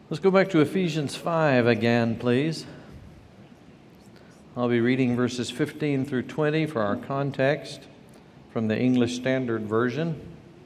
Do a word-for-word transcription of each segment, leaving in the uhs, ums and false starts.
Let's go back to Ephesians five again, please. I'll be reading verses fifteen through twenty for our context from the English Standard Version.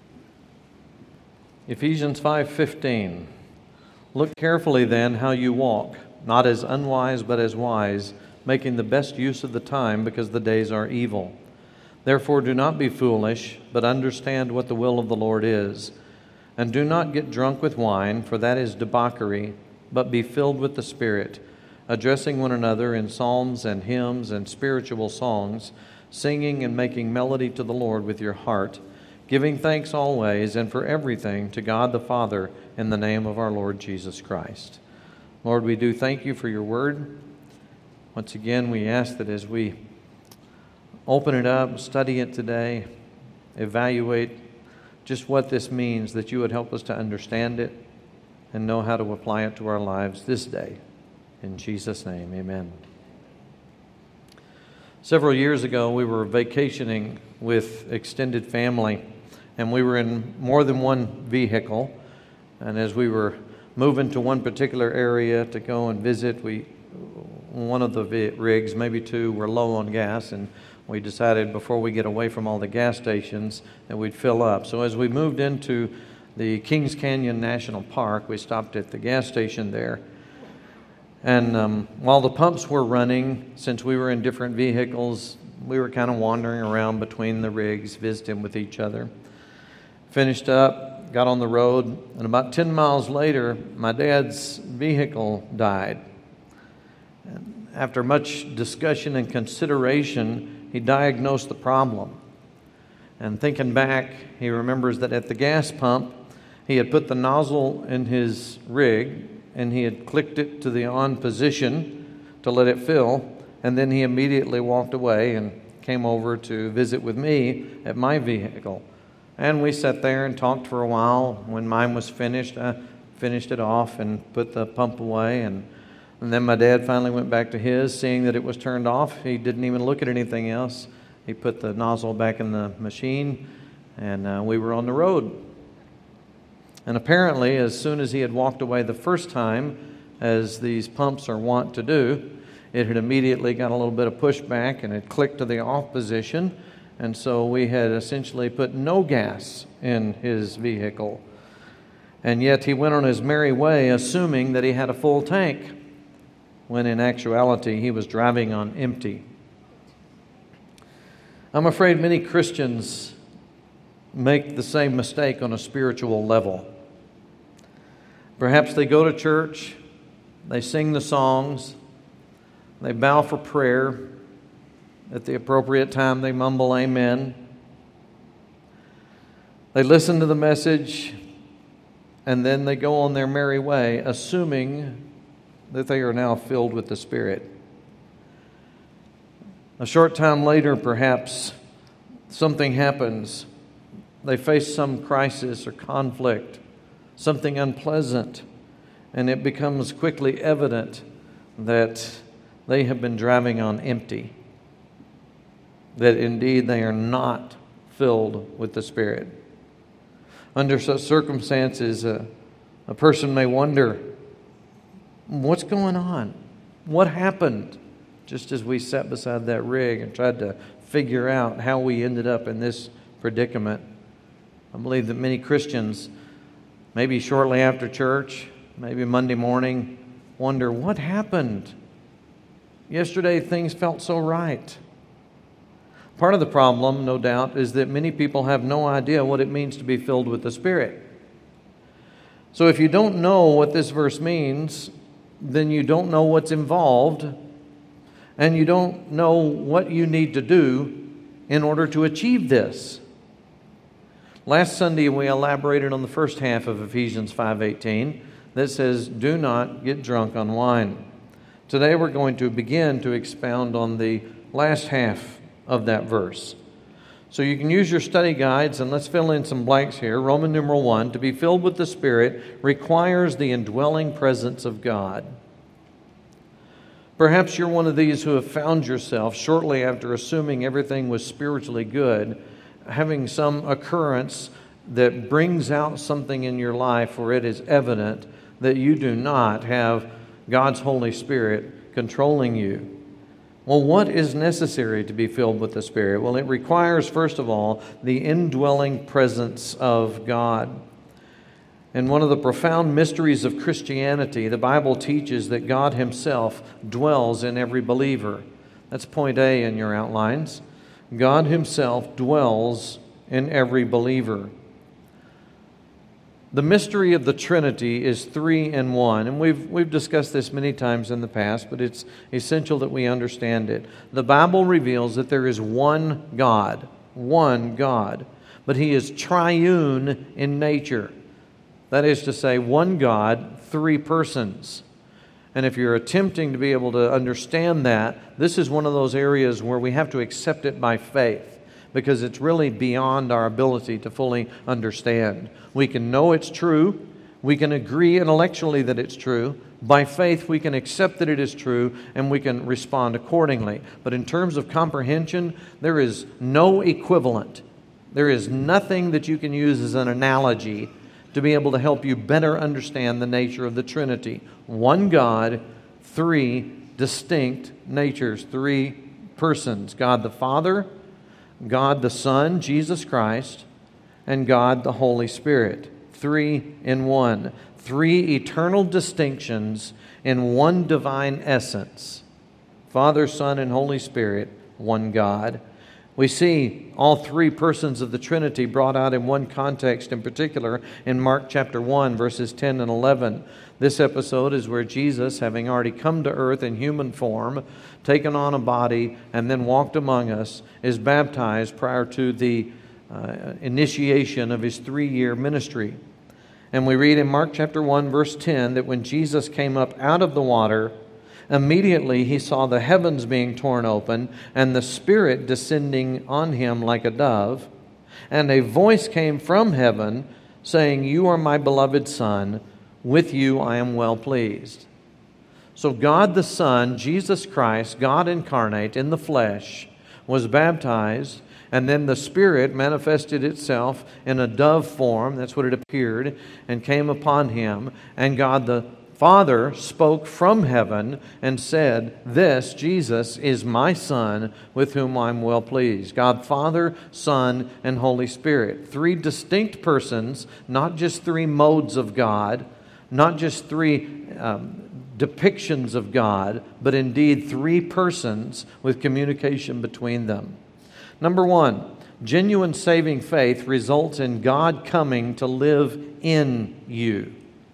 Ephesians five fifteen. Look carefully then how you walk, not as unwise but as wise, making the best use of the time because the days are evil. Therefore do not be foolish, but understand what the will of the Lord is. And do not get drunk with wine, for that is debauchery, but be filled with the Spirit, addressing one another in psalms and hymns and spiritual songs, singing and making melody to the Lord with your heart, giving thanks always and for everything to God the Father in the name of our Lord Jesus Christ. Lord, we do thank you for your word. Once again, we ask that as we open it up, study it today, evaluate just what this means, that you would help us to understand it and know how to apply it to our lives this day. In Jesus' name, amen. Several years ago, we were vacationing with extended family, and we were in more than one vehicle. And as we were moving to one particular area to go and visit, we one of the rigs, maybe two, were low on gas, and we decided before we get away from all the gas stations that we'd fill up. So as we moved into the Kings Canyon National Park, we stopped at the gas station there. And um, while the pumps were running, since we were in different vehicles, we were kind of wandering around between the rigs, visiting with each other. Finished up, got on the road, and about ten miles later, my dad's vehicle died. And after much discussion and consideration, he diagnosed the problem. And thinking back, he remembers that at the gas pump, he had put the nozzle in his rig and he had clicked it to the on position to let it fill. And then he immediately walked away and came over to visit with me at my vehicle. And we sat there and talked for a while. When mine was finished, I finished it off and put the pump away. And And then my dad finally went back to his, seeing that it was turned off. He didn't even look at anything else. He put the nozzle back in the machine, and uh, we were on the road. And apparently, as soon as he had walked away the first time, as these pumps are wont to do, it had immediately got a little bit of pushback, and it clicked to the off position. And so we had essentially put no gas in his vehicle. And yet he went on his merry way, assuming that he had a full tank, when in actuality he was driving on empty. I'm afraid many Christians make the same mistake on a spiritual level. Perhaps they go to church, they sing the songs, they bow for prayer. At the appropriate time they mumble amen. They listen to the message, and then they go on their merry way, assuming that they are now filled with the Spirit. A short time later, perhaps, something happens. They face some crisis or conflict, something unpleasant, and it becomes quickly evident that they have been driving on empty, that indeed they are not filled with the Spirit. Under such circumstances, a, a person may wonder, what's going on? What happened? Just as we sat beside that rig and tried to figure out how we ended up in this predicament. I believe that many Christians, maybe shortly after church, maybe Monday morning, wonder, what happened? Yesterday things felt so right. Part of the problem, no doubt, is that many people have no idea what it means to be filled with the Spirit. So if you don't know what this verse means, then you don't know what's involved, and you don't know what you need to do in order to achieve this. Last Sunday, we elaborated on the first half of Ephesians five eighteen that says, do not get drunk on wine. Today, we're going to begin to expound on the last half of that verse. So you can use your study guides, and let's fill in some blanks here. Roman numeral one, to be filled with the Spirit requires the indwelling presence of God. Perhaps you're one of these who have found yourself, shortly after assuming everything was spiritually good, having some occurrence that brings out something in your life where it is evident that you do not have God's Holy Spirit controlling you. Well, what is necessary to be filled with the Spirit? Well, it requires, first of all, the indwelling presence of God. And one of the profound mysteries of Christianity, the Bible teaches that God Himself dwells in every believer. That's point A in your outlines. God Himself dwells in every believer. The mystery of the Trinity is three in one, and we've we've discussed this many times in the past, but it's essential that we understand it. The Bible reveals that there is one God, one God, but He is triune in nature. That is to say, one God, three persons. And if you're attempting to be able to understand that, this is one of those areas where we have to accept it by faith, because it's really beyond our ability to fully understand. We can know it's true. We can agree intellectually that it's true. By faith, we can accept that it is true, and we can respond accordingly. But in terms of comprehension, there is no equivalent. There is nothing that you can use as an analogy to be able to help you better understand the nature of the Trinity. One God, three distinct natures, three persons. God the Father, God the Son, Jesus Christ, and God the Holy Spirit. Three in one. Three eternal distinctions in one divine essence. Father, Son, and Holy Spirit, one God. We see all three persons of the Trinity brought out in one context in particular in Mark chapter one, verses ten and eleven. This episode is where Jesus, having already come to earth in human form, taken on a body, and then walked among us, is baptized prior to the uh, initiation of His three-year ministry. And we read in Mark chapter one, verse ten, that when Jesus came up out of the water, immediately He saw the heavens being torn open, and the Spirit descending on Him like a dove. And a voice came from heaven, saying, "You are my beloved Son, with you I am well pleased." So God the Son, Jesus Christ, God incarnate in the flesh, was baptized, and then the Spirit manifested itself in a dove form, that's what it appeared, and came upon Him. And God the Father spoke from heaven and said, "This, Jesus, is my Son, with whom I'm well pleased." God, Father, Son, and Holy Spirit. Three distinct persons, not just three modes of God, not just three um, depictions of God, but indeed three persons with communication between them. Number one, genuine saving faith results in God coming to live in you.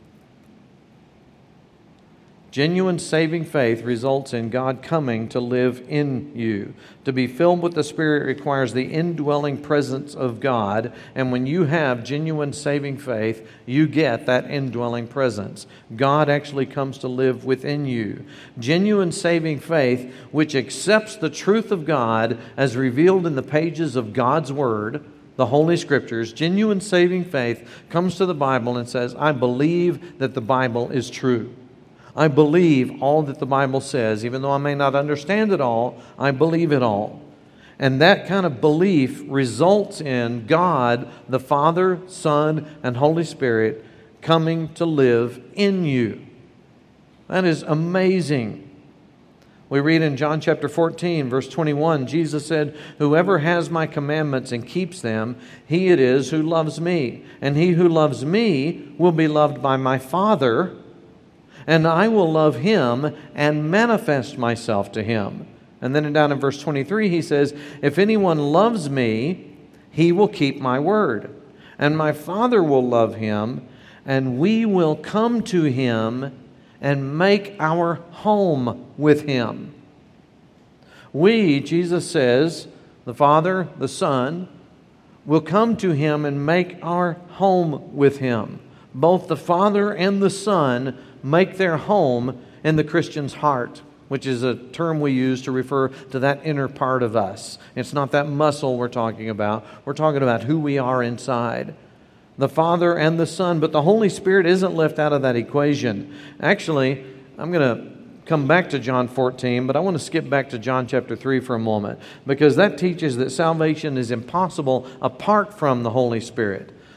Genuine saving faith results in God coming to live in you. To be filled with the Spirit requires the indwelling presence of God, and when you have genuine saving faith, you get that indwelling presence. God actually comes to live within you. Genuine saving faith, which accepts the truth of God as revealed in the pages of God's Word, the Holy Scriptures, genuine saving faith comes to the Bible and says, "I believe that the Bible is true. I believe all that the Bible says. Even though I may not understand it all, I believe it all." And that kind of belief results in God, the Father, Son, and Holy Spirit coming to live in you. That is amazing. We read in John chapter fourteen, verse twenty-one, Jesus said, "Whoever has my commandments and keeps them, he it is who loves me. And he who loves me will be loved by my Father, and I will love him and manifest myself to him." And then down in verse twenty-three, he says, "If anyone loves me, he will keep my word. And my Father will love him, and we will come to him and make our home with him." We, Jesus says, the Father, the Son, will come to him and make our home with him. Both the Father and the Son make their home in the Christian's heart, which is a term we use to refer to that inner part of us. It's not that muscle we're talking about. We're talking about who we are inside. The Father and the Son, but the Holy Spirit isn't left out of that equation. Actually, I'm going to come back to John fourteen, but I want to skip back to John chapter three for a moment, because that teaches that salvation is impossible apart from the Holy Spirit.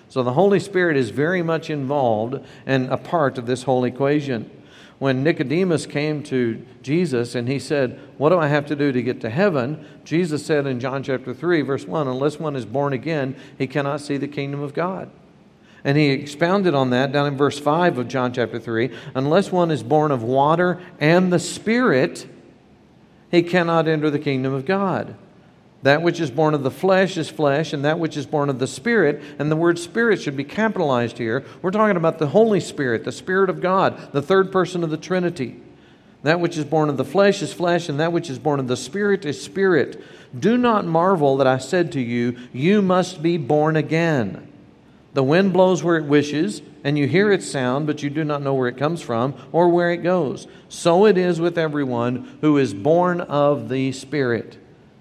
So the Holy Spirit is very much involved and a part of this whole equation. When Nicodemus came to Jesus and he said, what do I have to do to get to heaven? Jesus said in John chapter three, verse one, unless one is born again, he cannot see the kingdom of God. And he expounded on that down in verse five of John chapter three. Unless one is born of water and the Spirit, he cannot enter the kingdom of God. That which is born of the flesh is flesh, and that which is born of the Spirit, and the word Spirit should be capitalized here. We're talking about the Holy Spirit, the Spirit of God, the third person of the Trinity. That which is born of the flesh is flesh, and that which is born of the Spirit is spirit. Do not marvel that I said to you, you must be born again. The wind blows where it wishes, and you hear its sound, but you do not know where it comes from or where it goes. So it is with everyone who is born of the Spirit.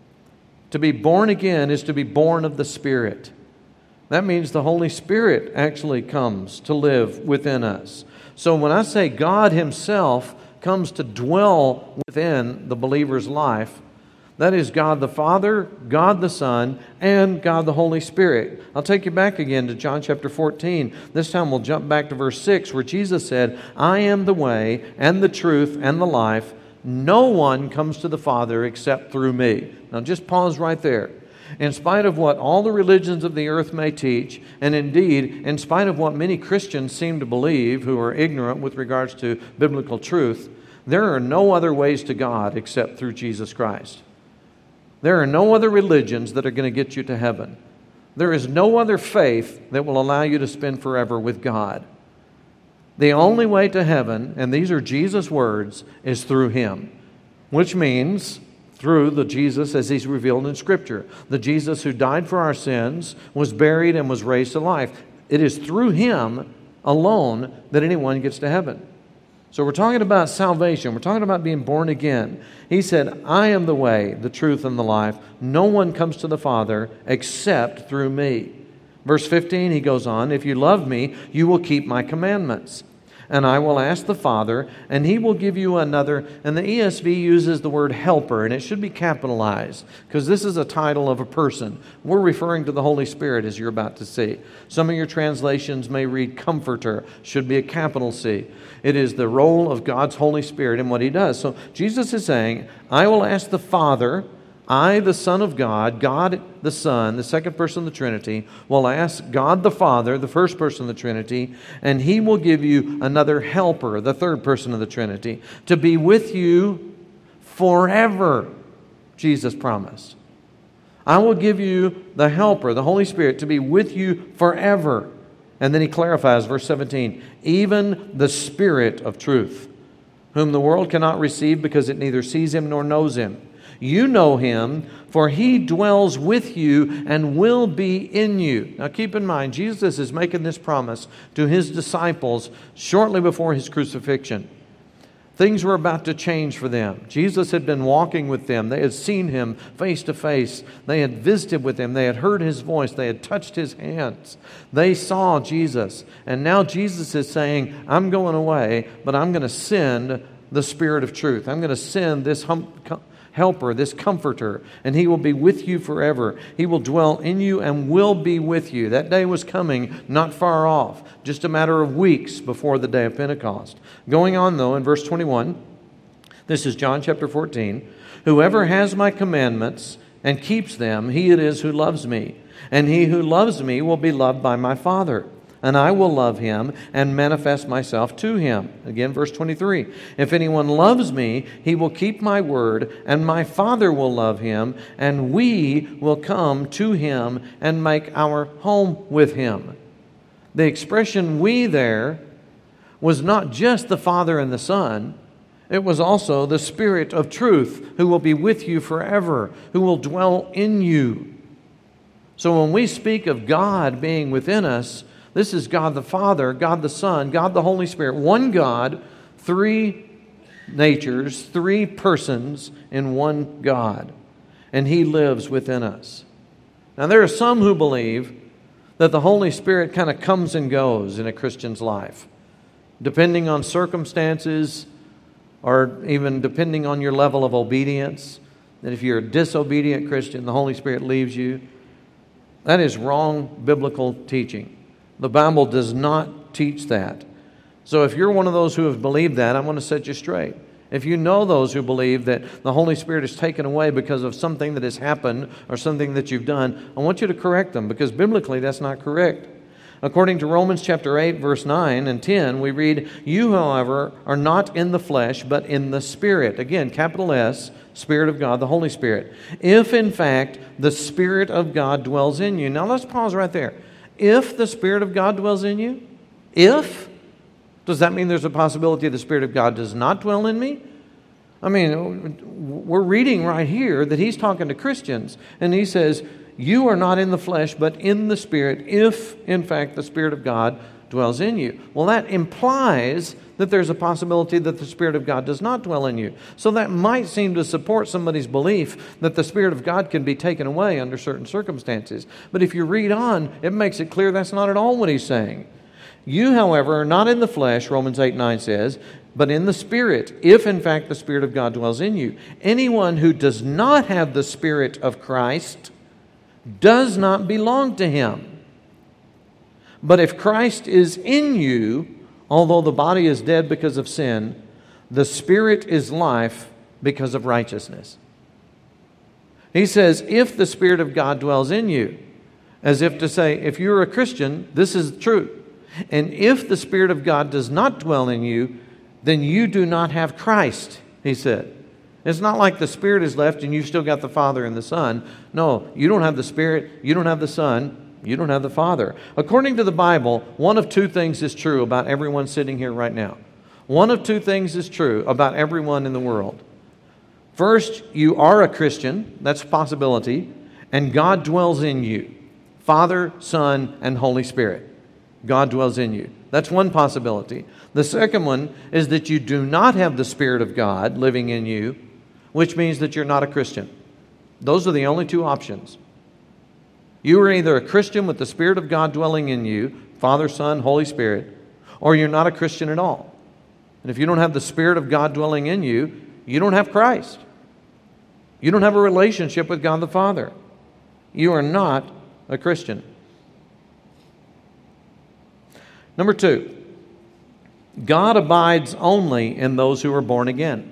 To be born again is to be born of the Spirit. That means the Holy Spirit actually comes to live within us. So when I say God Himself comes to dwell within the believer's life, that is God the Father, God the Son, and God the Holy Spirit. I'll take you back again to John chapter fourteen. This time we'll jump back to verse six where Jesus said, I am the way and the truth and the life. No one comes to the Father except through me. Now just pause right there. In spite of what all the religions of the earth may teach, and indeed, in spite of what many Christians seem to believe who are ignorant with regards to biblical truth, there are no other ways to God except through Jesus Christ. There are no other religions that are going to get you to heaven. There is no other faith that will allow you to spend forever with God. The only way to heaven, and these are Jesus' words, is through Him, which means through the Jesus as He's revealed in Scripture. The Jesus who died for our sins, was buried, and was raised to life. It is through Him alone that anyone gets to heaven. So we're talking about salvation. We're talking about being born again. He said, I am the way, the truth, and the life. No one comes to the Father except through me. Verse fifteen, he goes on, if you love me, you will keep my commandments. And I will ask the Father, and He will give you another. And the E S V uses the word helper, and it should be capitalized, because this is a title of a person. We're referring to the Holy Spirit, as you're about to see. Some of your translations may read comforter, should be a capital C. It is the role of God's Holy Spirit in what He does. So Jesus is saying, I will ask the Father, I, the Son of God, God the Son, the second person of the Trinity, will ask God the Father, the first person of the Trinity, and He will give you another helper, the third person of the Trinity, to be with you forever, Jesus promised. I will give you the helper, the Holy Spirit, to be with you forever. And then He clarifies, verse seventeen, even the Spirit of truth, whom the world cannot receive because it neither sees Him nor knows Him. You know Him, for He dwells with you and will be in you. Now keep in mind, Jesus is making this promise to His disciples shortly before His crucifixion. Things were about to change for them. Jesus had been walking with them. They had seen Him face to face. They had visited with Him. They had heard His voice. They had touched His hands. They saw Jesus. And now Jesus is saying, I'm going away, but I'm going to send the Spirit of truth. I'm going to send this hum- helper, this comforter, and He will be with you forever. He will dwell in you and will be with you. That day was coming, not far off, just a matter of weeks before the day of Pentecost. Going on, though, in verse twenty-one, this is John chapter fourteen, whoever has my commandments and keeps them, he it is who loves me. And he who loves me will be loved by my Father. And I will love him and manifest myself to him. Again, verse twenty-three. If anyone loves me, he will keep my word, and my Father will love him, and we will come to him and make our home with him. The expression we there was not just the Father and the Son. It was also the Spirit of truth who will be with you forever, who will dwell in you. So when we speak of God being within us, this is God the Father, God the Son, God the Holy Spirit. One God, three natures, three persons in one God. And He lives within us. Now there are some who believe that the Holy Spirit kind of comes and goes in a Christian's life, depending on circumstances or even depending on your level of obedience. That if you're a disobedient Christian, the Holy Spirit leaves you. That is wrong biblical teaching. The Bible does not teach that. So if you're one of those who have believed that, I want to set you straight. If you know those who believe that the Holy Spirit is taken away because of something that has happened or something that you've done, I want you to correct them, because biblically that's not correct. According to Romans chapter eight, verse nine and ten, we read, "You, however, are not in the flesh, but in the Spirit." Again, capital S, Spirit of God, the Holy Spirit. "If, in fact, the Spirit of God dwells in you." Now let's pause right there. If the Spirit of God dwells in you? If? Does that mean there's a possibility the Spirit of God does not dwell in me? I mean, we're reading right here that he's talking to Christians, and he says, "You are not in the flesh, but in the Spirit, if, in fact, the Spirit of God dwells in you." Well, that implies that there's a possibility that the Spirit of God does not dwell in you. So that might seem to support somebody's belief that the Spirit of God can be taken away under certain circumstances. But if you read on, it makes it clear that's not at all what he's saying. "You, however, are not in the flesh," Romans eight nine says, "but in the Spirit, if in fact the Spirit of God dwells in you. Anyone who does not have the Spirit of Christ does not belong to him. But if Christ is in you, although the body is dead because of sin, the Spirit is life because of righteousness." He says, if the Spirit of God dwells in you, as if to say, if you're a Christian, this is true. And if the Spirit of God does not dwell in you, then you do not have Christ, he said. It's not like the Spirit is left and you've still got the Father and the Son. No, you don't have the Spirit, you don't have the Son, you don't have the Father. According to the Bible, one of two things is true about everyone sitting here right now. One of two things is true about everyone in the world. First, you are a Christian, that's a possibility, and God dwells in you. Father, Son, and Holy Spirit. God dwells in you. That's one possibility. The second one is that you do not have the Spirit of God living in you, which means that you're not a Christian. Those are the only two options. You are either a Christian with the Spirit of God dwelling in you, Father, Son, Holy Spirit, or you're not a Christian at all. And if you don't have the Spirit of God dwelling in you, you don't have Christ. You don't have a relationship with God the Father. You are not a Christian. Number two, God abides only in those who are born again.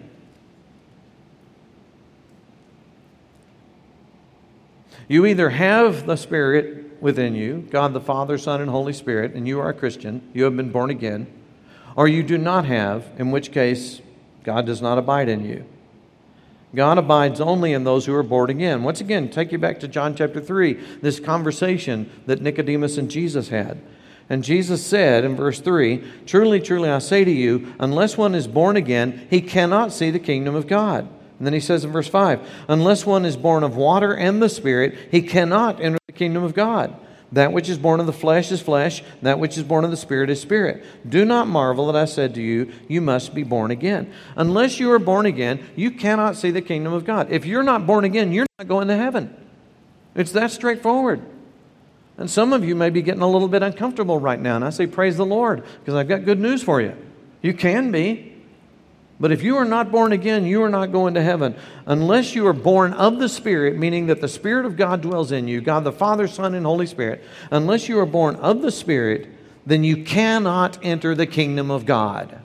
You either have the Spirit within you, God the Father, Son, and Holy Spirit, and you are a Christian, you have been born again, or you do not have, in which case God does not abide in you. God abides only in those who are born again. Once again, take you back to John chapter three, this conversation that Nicodemus and Jesus had. And Jesus said in verse three, "Truly, truly, I say to you, unless one is born again, he cannot see the kingdom of God." And then he says in verse five, "Unless one is born of water and the Spirit, he cannot enter the kingdom of God. That which is born of the flesh is flesh, that which is born of the Spirit is spirit. Do not marvel that I said to you, you must be born again." Unless you are born again, you cannot see the kingdom of God. If you're not born again, you're not going to heaven. It's that straightforward. And some of you may be getting a little bit uncomfortable right now. And I say, praise the Lord, because I've got good news for you. You can be. But if you are not born again, you are not going to heaven. Unless you are born of the Spirit, meaning that the Spirit of God dwells in you, God the Father, Son, and Holy Spirit. Unless you are born of the Spirit, then you cannot enter the kingdom of God.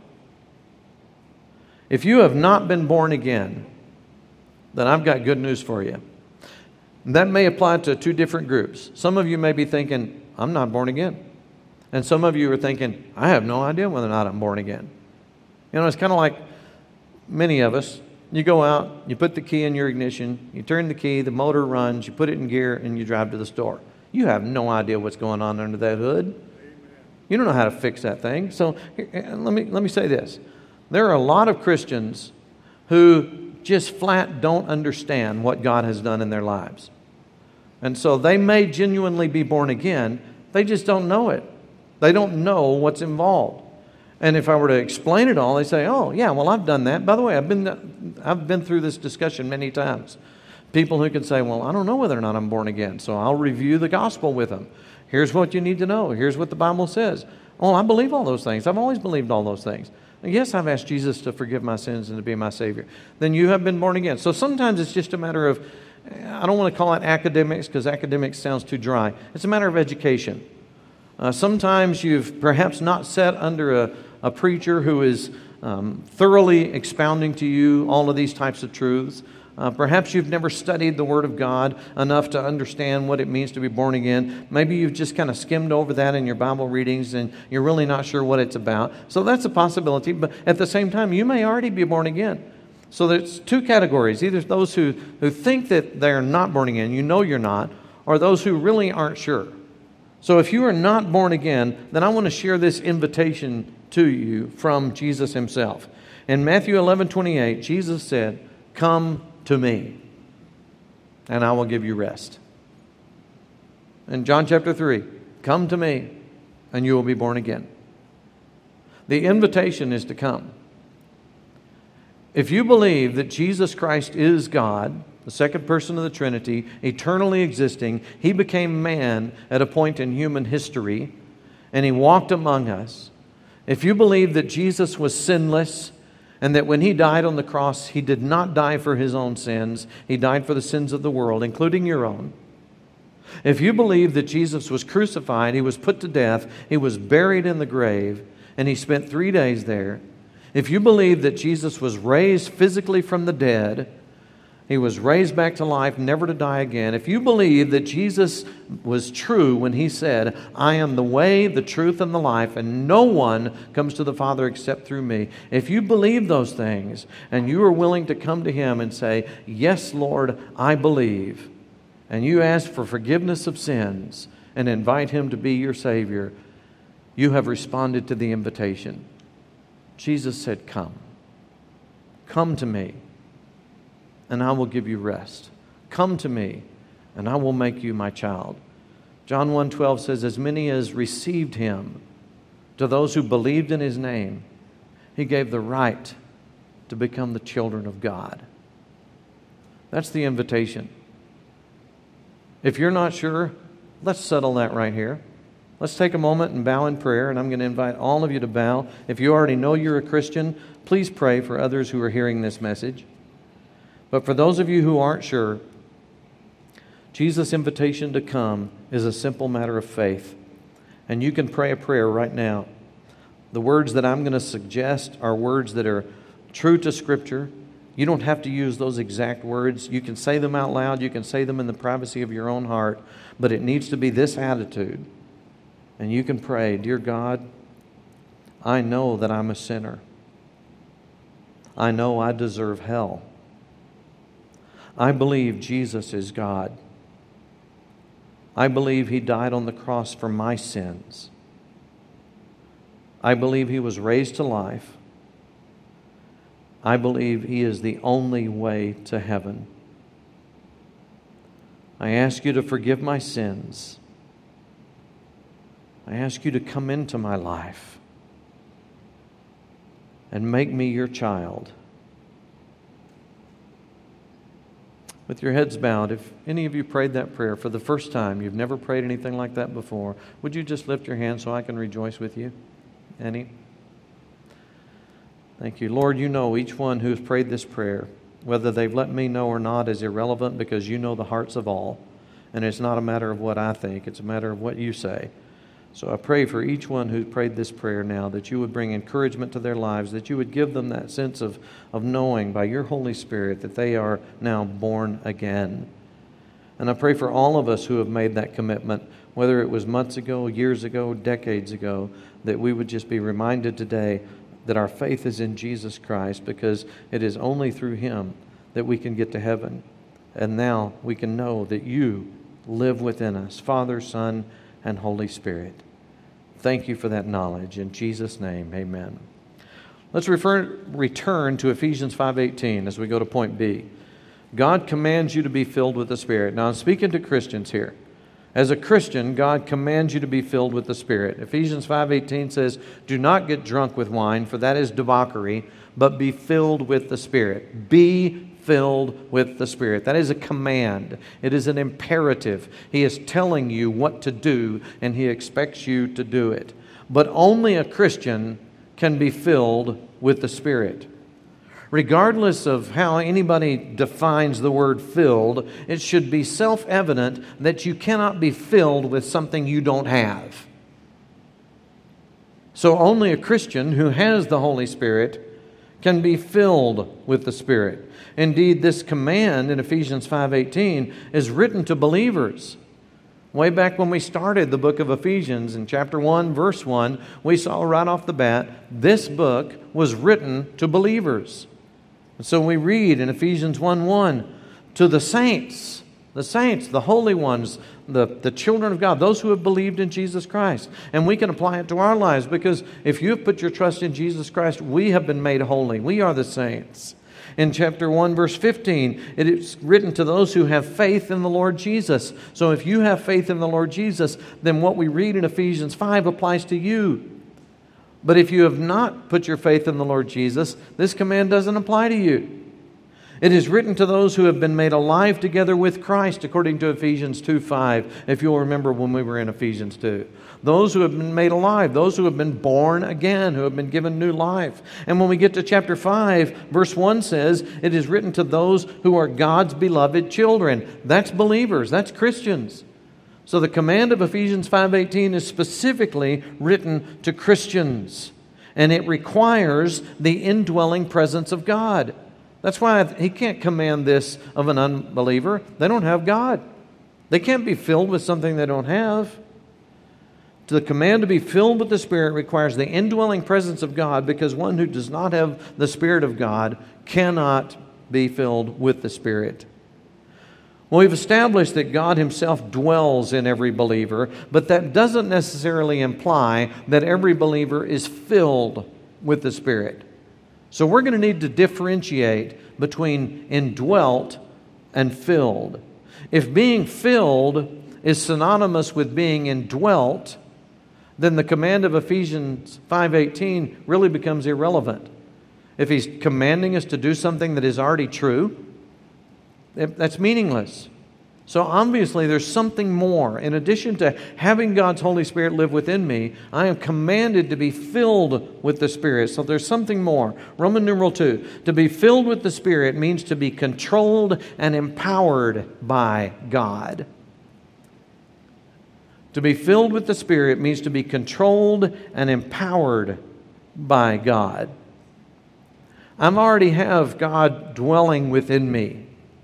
If you have not been born again, then I've got good news for you. That may apply to two different groups. Some of you may be thinking, I'm not born again. And some of you are thinking, I have no idea whether or not I'm born again. You know, it's kind of like many of us. You go out, you put the key in your ignition, you turn the key, the motor runs, you put it in gear, and you drive to the store. You have no idea what's going on under that hood. You don't know how to fix that thing. So here, let me, let me say this. There are a lot of Christians who just flat don't understand what God has done in their lives. And so they may genuinely be born again, they just don't know it. They don't know what's involved. And if I were to explain it all, they say, oh, yeah, well, I've done that. By the way, I've been, I've been through this discussion many times. People who can say, well, I don't know whether or not I'm born again, so I'll review the gospel with them. Here's what you need to know. Here's what the Bible says. Oh, I believe all those things. I've always believed all those things. Yes, I've asked Jesus to forgive my sins and to be my Savior. Then you have been born again. So sometimes it's just a matter of, I don't want to call it academics because academics sounds too dry. It's a matter of education. Uh, sometimes you've perhaps not sat under a, a preacher who is um, thoroughly expounding to you all of these types of truths. Uh, perhaps you've never studied the Word of God enough to understand what it means to be born again. Maybe you've just kind of skimmed over that in your Bible readings and you're really not sure what it's about. So that's a possibility. But at the same time, you may already be born again. So there's two categories. Either those who, who think that they're not born again, you know you're not, or those who really aren't sure. So if you are not born again, then I want to share this invitation to you from Jesus himself. In Matthew eleven twenty-eight, Jesus said, "Come to me, and I will give you rest." In John chapter three, "Come to me, and you will be born again." The invitation is to come. If you believe that Jesus Christ is God, the second person of the Trinity, eternally existing, He became man at a point in human history, and He walked among us. If you believe that Jesus was sinless, and that when He died on the cross, He did not die for His own sins, He died for the sins of the world, including your own. If you believe that Jesus was crucified, He was put to death, He was buried in the grave, and He spent three days there. If you believe that Jesus was raised physically from the dead, He was raised back to life, never to die again. If you believe that Jesus was true when He said, "I am the way, the truth, and the life, and no one comes to the Father except through me." If you believe those things, and you are willing to come to Him and say, "Yes, Lord, I believe," and you ask for forgiveness of sins and invite Him to be your Savior, you have responded to the invitation. Jesus said, "Come. Come to me, and I will give you rest. Come to me, and I will make you my child." John one twelve says, "As many as received Him, to those who believed in His name, He gave the right to become the children of God." That's the invitation. If you're not sure, let's settle that right here. Let's take a moment and bow in prayer, and I'm going to invite all of you to bow. If you already know you're a Christian, please pray for others who are hearing this message. But for those of you who aren't sure, Jesus' invitation to come is a simple matter of faith. And you can pray a prayer right now. The words that I'm going to suggest are words that are true to Scripture. You don't have to use those exact words. You can say them out loud. You can say them in the privacy of your own heart. But it needs to be this attitude. And you can pray, "Dear God, I know that I'm a sinner. I know I deserve hell. I believe Jesus is God. I believe He died on the cross for my sins. I believe He was raised to life. I believe He is the only way to heaven. I ask You to forgive my sins. I ask You to come into my life and make me Your child." With your heads bowed, if any of you prayed that prayer for the first time, you've never prayed anything like that before, would you just lift your hand so I can rejoice with you? Any? Thank you. Lord, You know each one who has prayed this prayer. Whether they've let me know or not is irrelevant, because You know the hearts of all. And it's not a matter of what I think, it's a matter of what You say. So I pray for each one who prayed this prayer now, that You would bring encouragement to their lives, that You would give them that sense of, of knowing by Your Holy Spirit that they are now born again. And I pray for all of us who have made that commitment, whether it was months ago, years ago, decades ago, that we would just be reminded today that our faith is in Jesus Christ, because it is only through Him that we can get to heaven. And now we can know that You live within us, Father, Son, and Holy Spirit. Thank You for that knowledge. In Jesus' name, amen. Let's refer, return to Ephesians five eighteen as we go to point B. God commands you to be filled with the Spirit. Now, I'm speaking to Christians here. As a Christian, God commands you to be filled with the Spirit. Ephesians five eighteen says, "Do not get drunk with wine, for that is debauchery, but be filled with the Spirit." Be filled with the Spirit. That is a command. It is an imperative. He is telling you what to do, and He expects you to do it. But only a Christian can be filled with the Spirit. Regardless of how anybody defines the word filled, it should be self-evident that you cannot be filled with something you don't have. So only a Christian who has the Holy Spirit can be filled with the Spirit. Indeed, this command in Ephesians five eighteen is written to believers. Way back when we started the book of Ephesians in chapter one, verse one, we saw right off the bat, this book was written to believers. And so we read in Ephesians one one, to the saints, the saints, the holy ones, the, the children of God, those who have believed in Jesus Christ. And we can apply it to our lives, because if you have put your trust in Jesus Christ, we have been made holy. We are the saints. In chapter one, verse fifteen, it is written to those who have faith in the Lord Jesus. So if you have faith in the Lord Jesus, then what we read in Ephesians five applies to you. But if you have not put your faith in the Lord Jesus, this command doesn't apply to you. It is written to those who have been made alive together with Christ, according to Ephesians two five, if you'll remember when we were in Ephesians two. Those who have been made alive, those who have been born again, who have been given new life. And when we get to chapter five, verse one says, it is written to those who are God's beloved children. That's believers, that's Christians. So the command of Ephesians five eighteen is specifically written to Christians. And it requires the indwelling presence of God. That's why he can't command this of an unbeliever. They don't have God. They can't be filled with something they don't have. The command to be filled with the Spirit requires the indwelling presence of God, because one who does not have the Spirit of God cannot be filled with the Spirit. Well, we've established that God Himself dwells in every believer, but that doesn't necessarily imply that every believer is filled with the Spirit. So we're going to need to differentiate between indwelt and filled. If being filled is synonymous with being indwelt, then the command of Ephesians five eighteen really becomes irrelevant. If He's commanding us to do something that is already true, that's meaningless. So obviously there's something more. In addition to having God's Holy Spirit live within me, I am commanded to be filled with the Spirit. So there's something more. Roman numeral two. To be filled with the Spirit means to be controlled and empowered by God. To be filled with the Spirit means to be controlled and empowered by God. I already have God dwelling within me.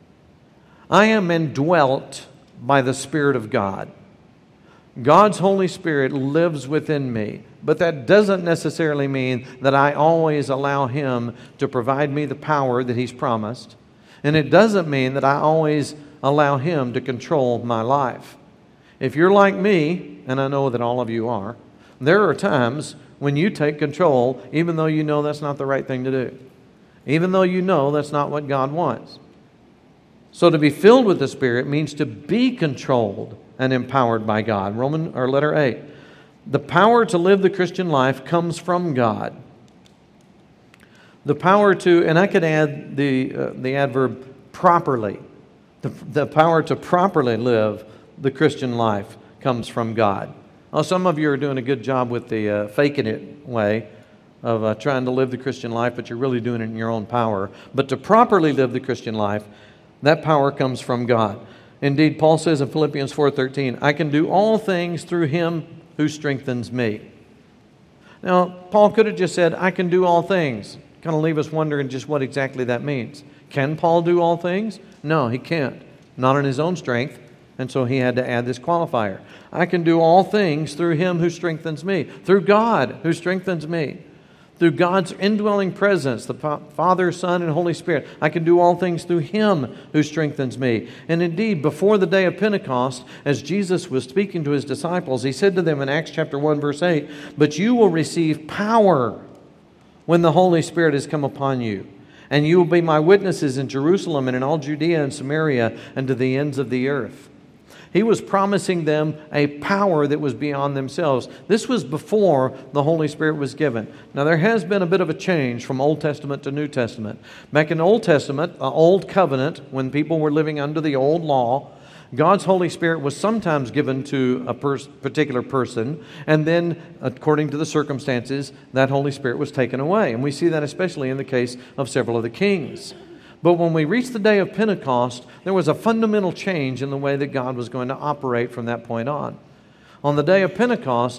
I am indwelt by the Spirit of God. God's Holy Spirit lives within me, but that doesn't necessarily mean that I always allow Him to provide me the power that He's promised. And it doesn't mean that I always allow Him to control my life. If you're like me, and I know that all of you are, there are times when you take control even though you know that's not the right thing to do. Even though you know that's not what God wants. So to be filled with the Spirit means to be controlled and empowered by God. Roman or letter A. The power to live the Christian life comes from God. The power to, and I could add the uh, the adverb properly. The, the power to properly live the Christian life comes from God. Now, some of you are doing a good job with the uh, faking it way of uh, trying to live the Christian life, but you're really doing it in your own power. But to properly live the Christian life, that power comes from God. Indeed, Paul says in Philippians four thirteen, I can do all things through Him who strengthens me. Now, Paul could have just said, I can do all things. Kind of leave us wondering just what exactly that means. Can Paul do all things? No, he can't. Not in his own strength. And so he had to add this qualifier. I can do all things through Him who strengthens me. Through God who strengthens me. Through God's indwelling presence, the Father, Son, and Holy Spirit. I can do all things through Him who strengthens me. And indeed, before the day of Pentecost, as Jesus was speaking to His disciples, He said to them in Acts chapter one, verse eight, but you will receive power when the Holy Spirit has come upon you. And you will be my witnesses in Jerusalem and in all Judea and Samaria and to the ends of the earth. He was promising them a power that was beyond themselves. This was before the Holy Spirit was given. Now, there has been a bit of a change from Old Testament to New Testament. Back in the Old Testament, the Old Covenant, when people were living under the old law, God's Holy Spirit was sometimes given to a pers- particular person, and then, according to the circumstances, that Holy Spirit was taken away. And we see that especially in the case of several of the kings. But when we reached the day of Pentecost, there was a fundamental change in the way that God was going to operate from that point on. On the day of Pentecost,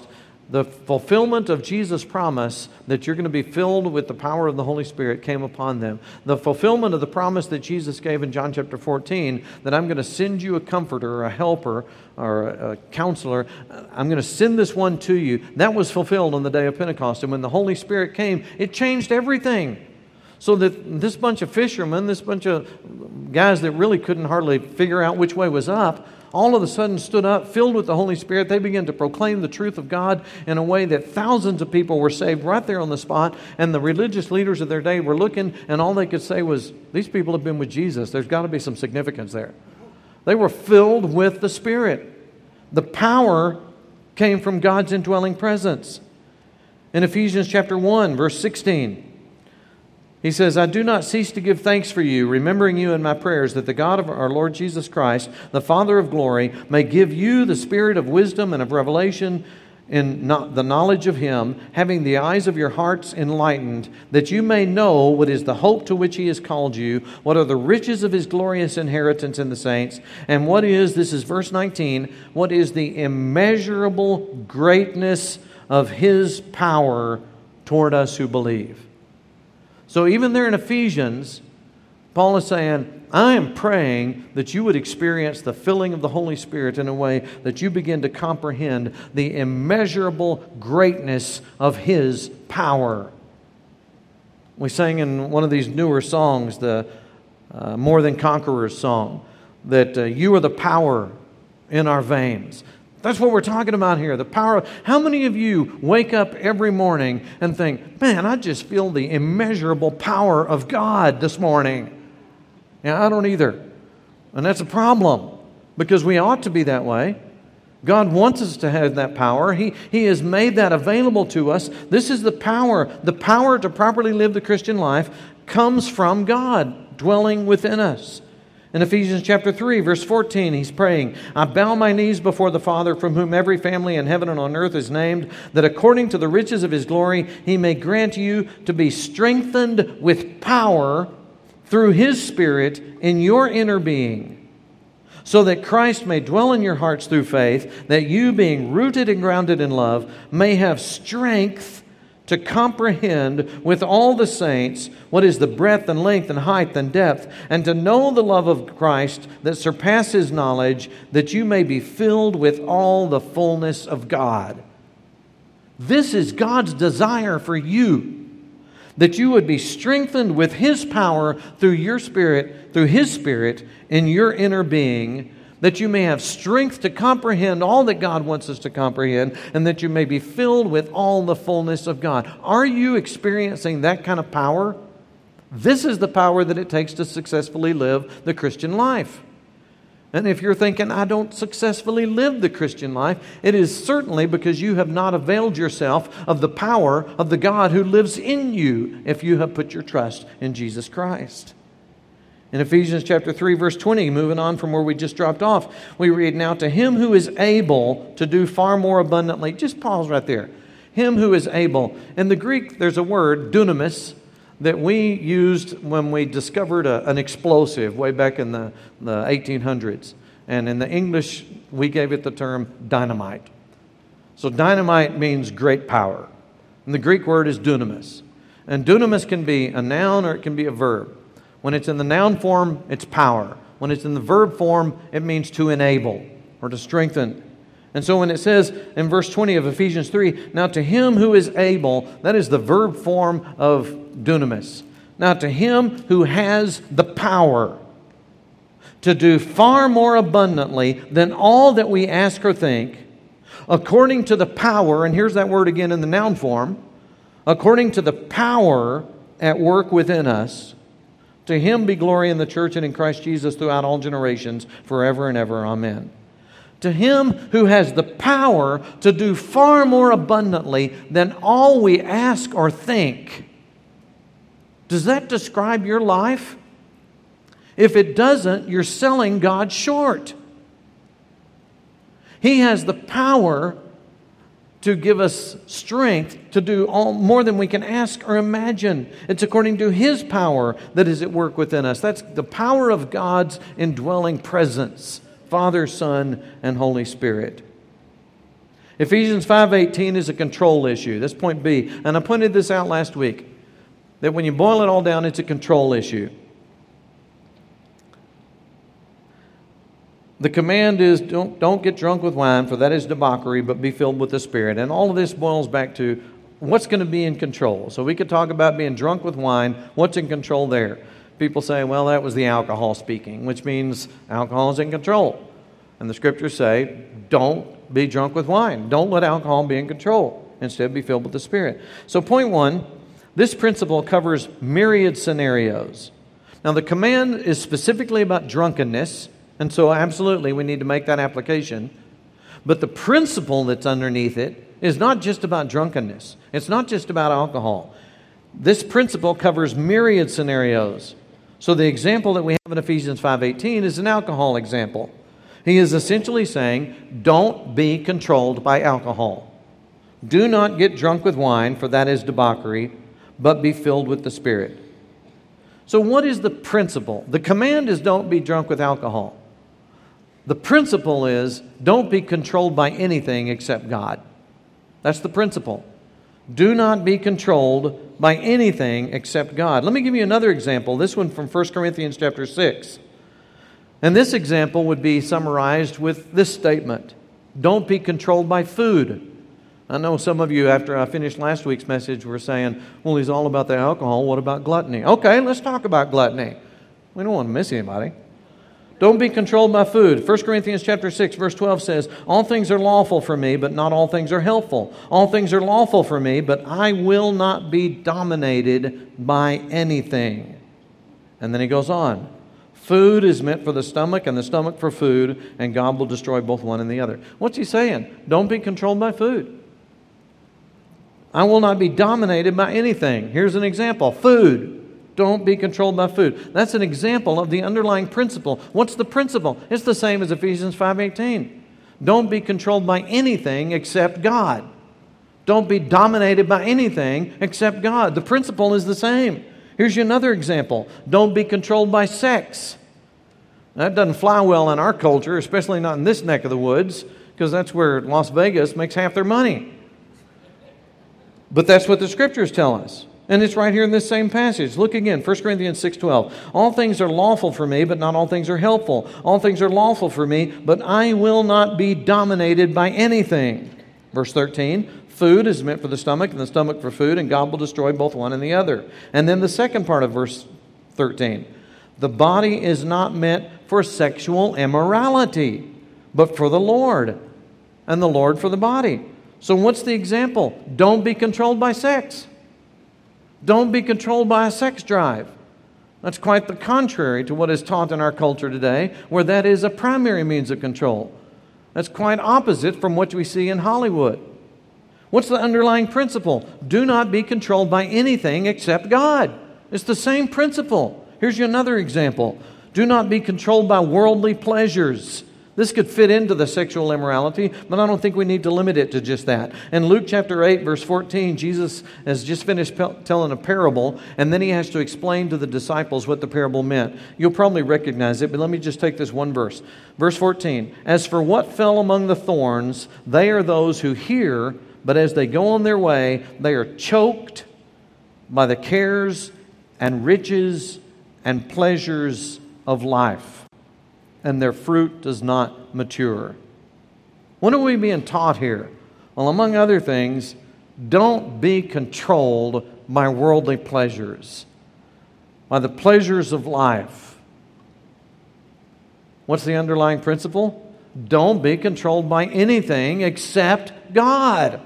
the fulfillment of Jesus' promise that you're going to be filled with the power of the Holy Spirit came upon them. The fulfillment of the promise that Jesus gave in John chapter fourteen, that I'm going to send you a comforter, or a helper, or a, a counselor. I'm going to send this one to you. That was fulfilled on the day of Pentecost. And when the Holy Spirit came, it changed everything. So that this bunch of fishermen, this bunch of guys that really couldn't hardly figure out which way was up, all of a sudden stood up, filled with the Holy Spirit. They began to proclaim the truth of God in a way that thousands of people were saved right there on the spot. And the religious leaders of their day were looking, and all they could say was, these people have been with Jesus. There's got to be some significance there. They were filled with the Spirit. The power came from God's indwelling presence. In Ephesians chapter one, verse sixteen, he says, I do not cease to give thanks for you, remembering you in my prayers, that the God of our Lord Jesus Christ, the Father of glory, may give you the spirit of wisdom and of revelation in the knowledge of Him, having the eyes of your hearts enlightened, that you may know what is the hope to which He has called you, what are the riches of His glorious inheritance in the saints, and what is, this is verse nineteen, what is the immeasurable greatness of His power toward us who believe. So even there in Ephesians, Paul is saying, I am praying that you would experience the filling of the Holy Spirit in a way that you begin to comprehend the immeasurable greatness of His power. We sang in one of these newer songs, the uh, More Than Conquerors song, that uh, you are the power in our veins. That's what we're talking about here, the power of... How many of you wake up every morning and think, man, I just feel the immeasurable power of God this morning? Yeah, I don't either. And that's a problem, because we ought to be that way. God wants us to have that power. He, he has made that available to us. This is the power. The power to properly live the Christian life comes from God dwelling within us. In Ephesians chapter three, verse fourteen, he's praying, I bow my knees before the Father, from whom every family in heaven and on earth is named, that according to the riches of His glory, He may grant you to be strengthened with power through His Spirit in your inner being, so that Christ may dwell in your hearts through faith, that you, being rooted and grounded in love, may have strength to comprehend with all the saints what is the breadth and length and height and depth, and to know the love of Christ that surpasses knowledge, that you may be filled with all the fullness of God. This is God's desire for you, that you would be strengthened with His power through your spirit, through His Spirit in your inner being, that you may have strength to comprehend all that God wants us to comprehend, and that you may be filled with all the fullness of God. Are you experiencing that kind of power? This is the power that it takes to successfully live the Christian life. And if you're thinking, I don't successfully live the Christian life, it is certainly because you have not availed yourself of the power of the God who lives in you if you have put your trust in Jesus Christ. In Ephesians chapter three, verse twenty, moving on from where we just dropped off, we read, now to Him who is able to do far more abundantly. Just pause right there. Him who is able. In the Greek, there's a word, dunamis, that we used when we discovered a, an explosive way back in the, the eighteen hundreds. And in the English, we gave it the term dynamite. So dynamite means great power. And the Greek word is dunamis. And dunamis can be a noun or it can be a verb. When it's in the noun form, it's power. When it's in the verb form, it means to enable or to strengthen. And so when it says in verse twenty of Ephesians three, now to Him who is able, that is the verb form of dunamis. Now to Him who has the power to do far more abundantly than all that we ask or think, according to the power, and here's that word again in the noun form, according to the power at work within us, to Him be glory in the church and in Christ Jesus throughout all generations, forever and ever. Amen. To Him who has the power to do far more abundantly than all we ask or think. Does that describe your life? If it doesn't, you're selling God short. He has the power to give us strength to do all, more than we can ask or imagine. It's according to His power that is at work within us. That's the power of God's indwelling presence, Father, Son, and Holy Spirit. Ephesians five eighteen is a control issue. That's point B. And I pointed this out last week, that when you boil it all down, it's a control issue. The command is don't, don't get drunk with wine, for that is debauchery, but be filled with the Spirit. And all of this boils back to what's going to be in control. So we could talk about being drunk with wine. What's in control there? People say, well, that was the alcohol speaking, which means alcohol is in control. And the Scriptures say, don't be drunk with wine. Don't let alcohol be in control. Instead, be filled with the Spirit. So point one, this principle covers myriad scenarios. Now, the command is specifically about drunkenness, and so absolutely we need to make that application. But the principle that's underneath it is not just about drunkenness. It's not just about alcohol. This principle covers myriad scenarios. So the example that we have in Ephesians five eighteen is an alcohol example. He is essentially saying, don't be controlled by alcohol. Do not get drunk with wine, for that is debauchery, but be filled with the Spirit. So what is the principle? The command is don't be drunk with alcohol. The principle is don't be controlled by anything except God. That's the principle. Do not be controlled by anything except God. Let me give you another example. This one from First Corinthians chapter six. And this example would be summarized with this statement. Don't be controlled by food. I know some of you, after I finished last week's message, were saying, well, he's all about the alcohol. What about gluttony? Okay, let's talk about gluttony. We don't want to miss anybody. Don't be controlled by food. First Corinthians chapter six, verse twelve says, all things are lawful for me, but not all things are helpful. All things are lawful for me, but I will not be dominated by anything. And then he goes on. Food is meant for the stomach, and the stomach for food, and God will destroy both one and the other. What's he saying? Don't be controlled by food. I will not be dominated by anything. Here's an example. Food. Don't be controlled by food. That's an example of the underlying principle. What's the principle? It's the same as Ephesians five eighteen. Don't be controlled by anything except God. Don't be dominated by anything except God. The principle is the same. Here's another example. Don't be controlled by sex. That doesn't fly well in our culture, especially not in this neck of the woods, because that's where Las Vegas makes half their money. But that's what the Scriptures tell us. And it's right here in this same passage. Look again, First Corinthians six twelve. All things are lawful for me, but not all things are helpful. All things are lawful for me, but I will not be dominated by anything. Verse thirteen. Food is meant for the stomach, and the stomach for food, and God will destroy both one and the other. And then the second part of verse thirteen. The body is not meant for sexual immorality, but for the Lord, and the Lord for the body. So what's the example? Don't be controlled by sex. Don't be controlled by a sex drive. That's quite the contrary to what is taught in our culture today, where that is a primary means of control. That's quite opposite from what we see in Hollywood. What's the underlying principle? Do not be controlled by anything except God. It's the same principle. Here's you another example. Do not be controlled by worldly pleasures. This could fit into the sexual immorality, but I don't think we need to limit it to just that. In Luke chapter eight, verse fourteen, Jesus has just finished pe- telling a parable, and then he has to explain to the disciples what the parable meant. You'll probably recognize it, but let me just take this one verse. Verse fourteen, as for what fell among the thorns, they are those who hear, but as they go on their way, they are choked by the cares and riches and pleasures of life, and their fruit does not mature. What are we being taught here? Well, among other things, don't be controlled by worldly pleasures, by the pleasures of life. What's the underlying principle? Don't be controlled by anything except God.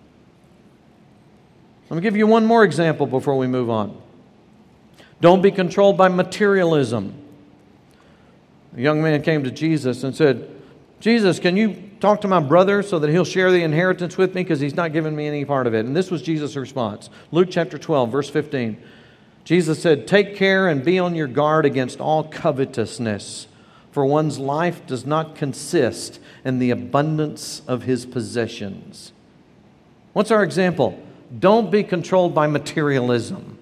Let me give you one more example before we move on. Don't be controlled by materialism. A young man came to Jesus and said, Jesus, can you talk to my brother so that he'll share the inheritance with me because he's not giving me any part of it? And this was Jesus' response. Luke chapter twelve, verse fifteen. Jesus said, take care and be on your guard against all covetousness, for one's life does not consist in the abundance of his possessions. What's our example? Don't be controlled by materialism.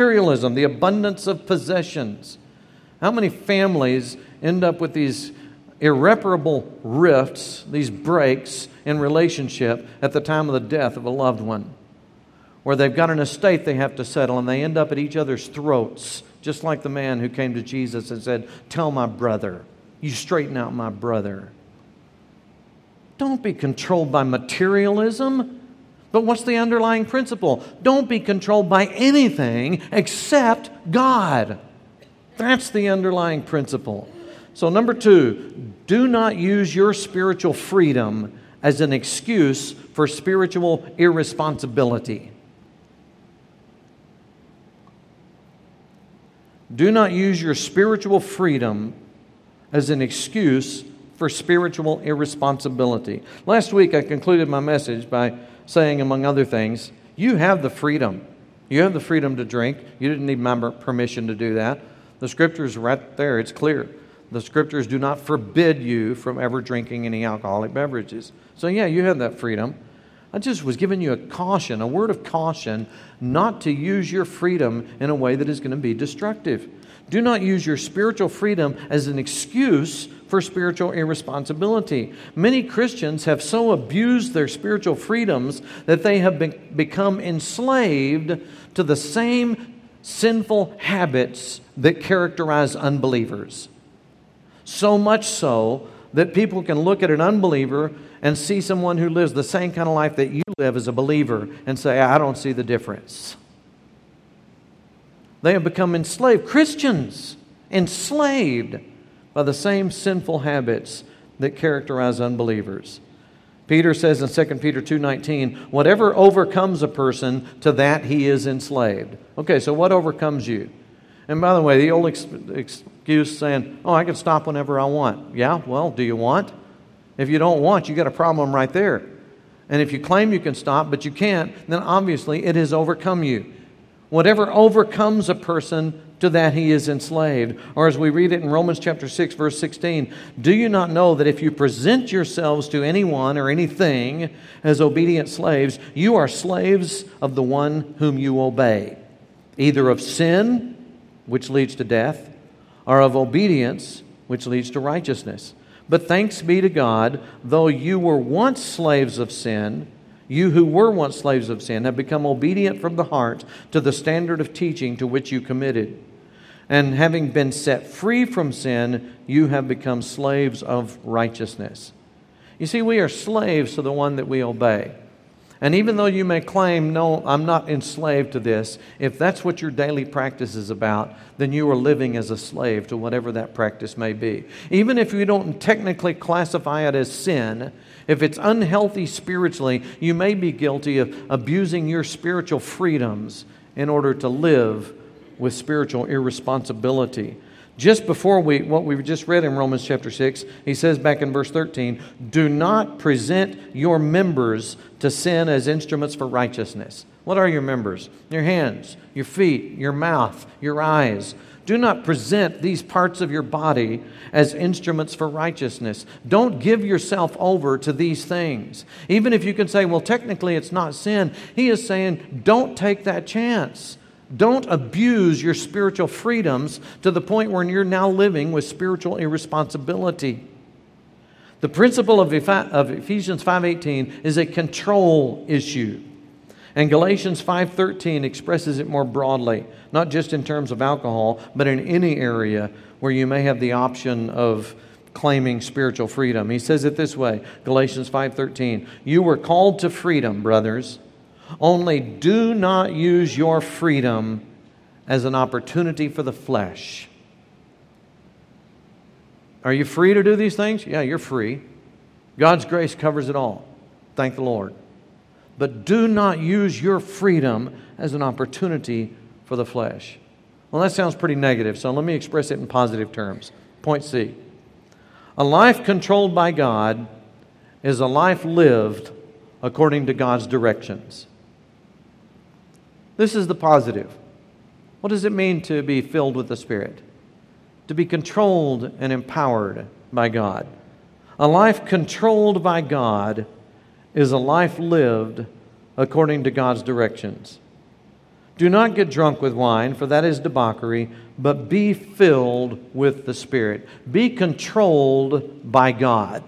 Materialism, the abundance of possessions. How many families end up with these irreparable rifts, these breaks in relationship at the time of the death of a loved one, where they've got an estate they have to settle, and they end up at each other's throats, just like the man who came to Jesus and said, "Tell my brother, you straighten out my brother." Don't be controlled by materialism. But what's the underlying principle? Don't be controlled by anything except God. That's the underlying principle. So number two, do not use your spiritual freedom as an excuse for spiritual irresponsibility. Do not use your spiritual freedom as an excuse for spiritual irresponsibility. Last week I concluded my message by saying, among other things, you have the freedom. You have the freedom to drink. You didn't need my permission to do that. The Scripture's right there. It's clear. The Scriptures do not forbid you from ever drinking any alcoholic beverages. So yeah, you have that freedom. I just was giving you a caution, a word of caution, not to use your freedom in a way that is going to be destructive. Do not use your spiritual freedom as an excuse for spiritual irresponsibility. Many Christians have so abused their spiritual freedoms that they have be- become enslaved to the same sinful habits that characterize unbelievers. So much so that people can look at an unbeliever and see someone who lives the same kind of life that you live as a believer and say, "I don't see the difference." They have become enslaved. Christians, enslaved by the same sinful habits that characterize unbelievers. Peter says in Second Peter two nineteen, whatever overcomes a person, to that he is enslaved. Okay, so what overcomes you? And by the way, the old ex- excuse saying, "Oh, I can stop whenever I want." Yeah, well, do you want? If you don't want, you got a problem right there. And if you claim you can stop, but you can't, then obviously it has overcome you. Whatever overcomes a person, to that he is enslaved. Or as we read it in Romans chapter six, verse sixteen, do you not know that if you present yourselves to anyone or anything as obedient slaves, you are slaves of the one whom you obey, either of sin, which leads to death, or of obedience, which leads to righteousness. But thanks be to God, though you were once slaves of sin, you who were once slaves of sin have become obedient from the heart to the standard of teaching to which you committed. And having been set free from sin, you have become slaves of righteousness. You see, we are slaves to the one that we obey. And even though you may claim, "No, I'm not enslaved to this," if that's what your daily practice is about, then you are living as a slave to whatever that practice may be. Even if you don't technically classify it as sin, if it's unhealthy spiritually, you may be guilty of abusing your spiritual freedoms in order to live with spiritual irresponsibility. Just before we, what we just read in Romans chapter six, he says back in verse thirteen, do not present your members to sin as instruments for righteousness. What are your members? Your hands, your feet, your mouth, your eyes. Do not present these parts of your body as instruments for righteousness. Don't give yourself over to these things. Even if you can say, well, technically it's not sin, he is saying, don't take that chance. Don't abuse your spiritual freedoms to the point where you're now living with spiritual irresponsibility. The principle of Ephesians five eighteen is a control issue. And Galatians five thirteen expresses it more broadly, not just in terms of alcohol, but in any area where you may have the option of claiming spiritual freedom. He says it this way, Galatians five thirteen, you were called to freedom, brothers. Only do not use your freedom as an opportunity for the flesh. Are you free to do these things? Yeah, you're free. God's grace covers it all. Thank the Lord. But do not use your freedom as an opportunity for the flesh. Well, that sounds pretty negative, so let me express it in positive terms. Point C. A life controlled by God is a life lived according to God's directions. This is the positive. What does it mean to be filled with the Spirit? To be controlled and empowered by God. A life controlled by God is a life lived according to God's directions. Do not get drunk with wine, for that is debauchery, but be filled with the Spirit. Be controlled by God.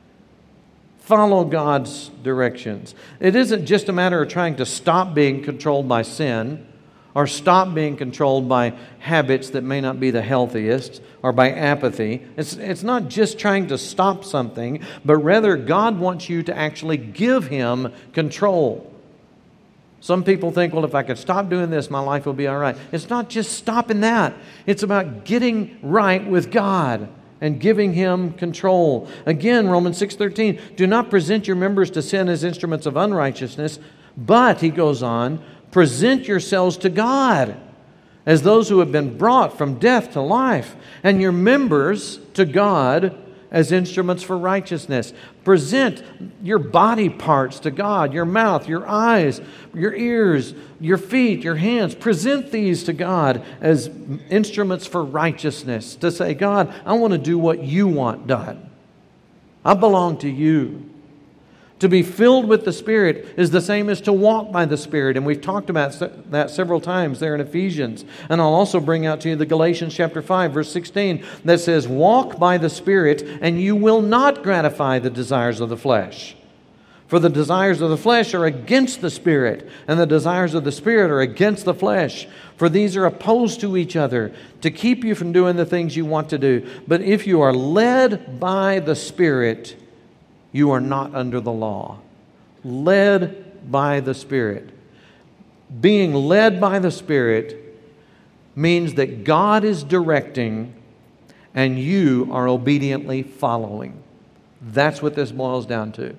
Follow God's directions. It isn't just a matter of trying to stop being controlled by sin or stop being controlled by habits that may not be the healthiest or by apathy. It's, it's not just trying to stop something, but rather God wants you to actually give Him control. Some people think, well, if I could stop doing this, my life will be all right. It's not just stopping that. It's about getting right with God and giving Him control. Again, Romans six thirteen, do not present your members to sin as instruments of unrighteousness, but, he goes on, present yourselves to God as those who have been brought from death to life, and your members to God as instruments for righteousness. Present your body parts to God, your mouth, your eyes, your ears, your feet, your hands. Present these to God as instruments for righteousness. To say, God, I want to do what you want done. I belong to you. To be filled with the Spirit is the same as to walk by the Spirit. And we've talked about that several times there in Ephesians. And I'll also bring out to you the Galatians chapter five, verse sixteen, that says, walk by the Spirit, and you will not gratify the desires of the flesh. For the desires of the flesh are against the Spirit, and the desires of the Spirit are against the flesh. For these are opposed to each other, to keep you from doing the things you want to do. But if you are led by the Spirit, you are not under the law. Led by the Spirit. Being led by the Spirit means that God is directing and you are obediently following. That's what this boils down to.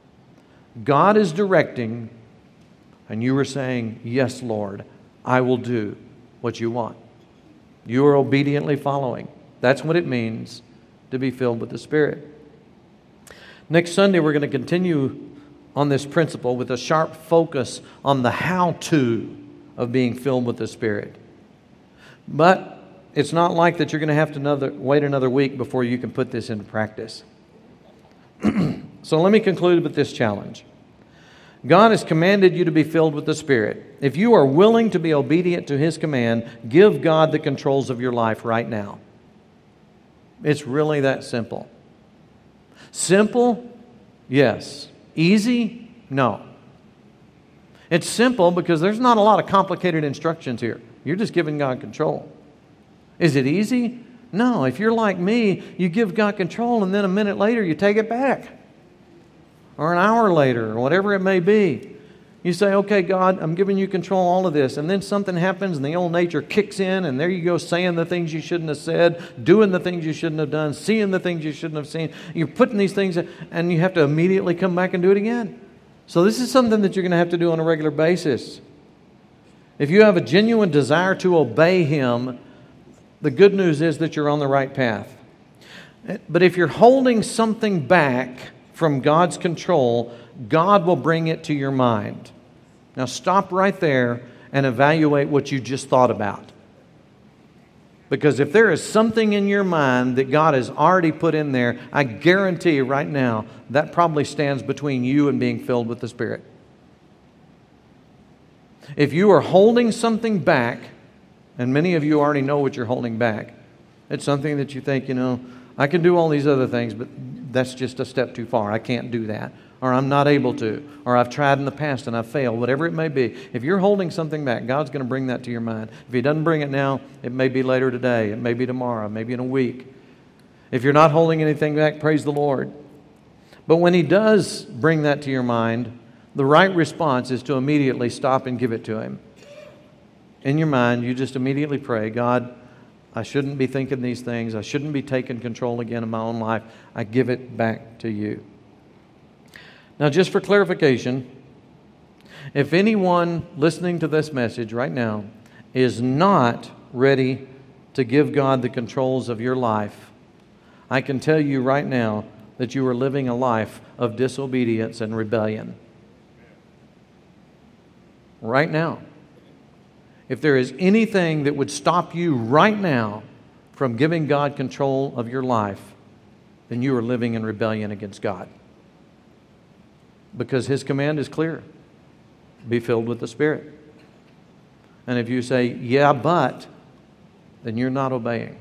God is directing and you are saying, yes, Lord, I will do what you want. You are obediently following. That's what it means to be filled with the Spirit. Next Sunday, we're going to continue on this principle with a sharp focus on the how-to of being filled with the Spirit. But it's not like that you're going to have to another, wait another week before you can put this into practice. So let me conclude with this challenge. God has commanded you to be filled with the Spirit. If you are willing to be obedient to His command, give God the controls of your life right now. It's really that simple. Simple? Yes. Easy? No. It's simple because there's not a lot of complicated instructions here. You're just giving God control. Is it easy? No. If you're like me, you give God control and then a minute later you take it back. Or an hour later, or whatever it may be. You say, okay, God, I'm giving you control of all of this. And then something happens and the old nature kicks in and there you go saying the things you shouldn't have said, doing the things you shouldn't have done, seeing the things you shouldn't have seen. You're putting these things and you have to immediately come back and do it again. So this is something that you're going to have to do on a regular basis. If you have a genuine desire to obey Him, the good news is that you're on the right path. But if you're holding something back from God's control, God will bring it to your mind. Now stop right there and evaluate what you just thought about. Because if there is something in your mind that God has already put in there, I guarantee you right now, that probably stands between you and being filled with the Spirit. If you are holding something back, and many of you already know what you're holding back, it's something that you think, you know, I can do all these other things, but that's just a step too far. I can't do that. Or I'm not able to. Or I've tried in the past and I've failed. Whatever it may be. If you're holding something back, God's going to bring that to your mind. If He doesn't bring it now, it may be later today. It may be tomorrow. Maybe in a week. If you're not holding anything back, praise the Lord. But when He does bring that to your mind, the right response is to immediately stop and give it to Him. In your mind, you just immediately pray, God, I shouldn't be thinking these things. I shouldn't be taking control again of my own life. I give it back to you. Now, just for clarification, if anyone listening to this message right now is not ready to give God the controls of your life, I can tell you right now that you are living a life of disobedience and rebellion. Right now. If there is anything that would stop you right now from giving God control of your life, then you are living in rebellion against God. Because His command is clear. Be filled with the Spirit. And if you say, yeah, but, then you're not obeying.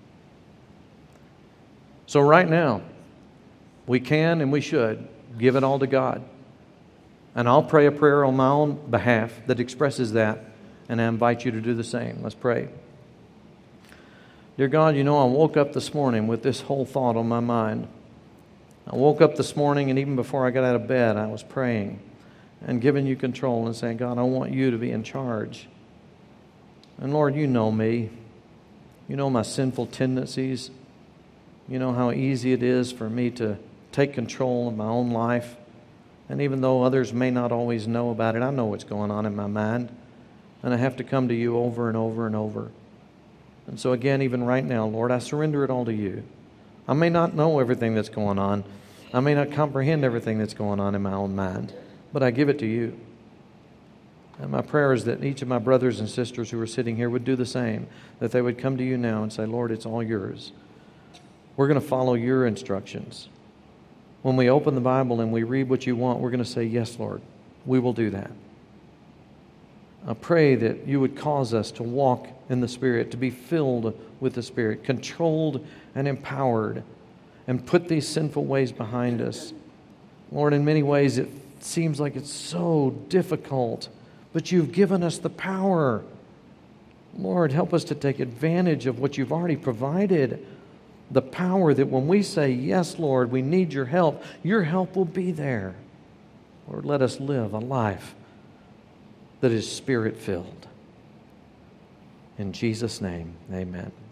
So right now, we can and we should give it all to God. And I'll pray a prayer on my own behalf that expresses that, and I invite you to do the same. Let's pray. Dear God, you know, I woke up this morning with this whole thought on my mind. I woke up this morning, and even before I got out of bed, I was praying and giving you control and saying, God, I want you to be in charge. And Lord, you know me. You know my sinful tendencies. You know how easy it is for me to take control of my own life. And even though others may not always know about it, I know what's going on in my mind. And I have to come to you over and over and over. And so again, even right now, Lord, I surrender it all to you. I may not know everything that's going on. I may not comprehend everything that's going on in my own mind, but I give it to you. And my prayer is that each of my brothers and sisters who are sitting here would do the same, that they would come to you now and say, Lord, it's all yours. We're going to follow your instructions. When we open the Bible and we read what you want, we're going to say, yes, Lord, we will do that. I pray that you would cause us to walk in the Spirit, to be filled with the Spirit, controlled and empowered, and put these sinful ways behind us. Lord, in many ways it seems like it's so difficult, but you've given us the power. Lord, help us to take advantage of what you've already provided. The power that when we say, yes, Lord, we need your help, your help will be there. Lord, let us live a life that is Spirit-filled. In Jesus' name, amen.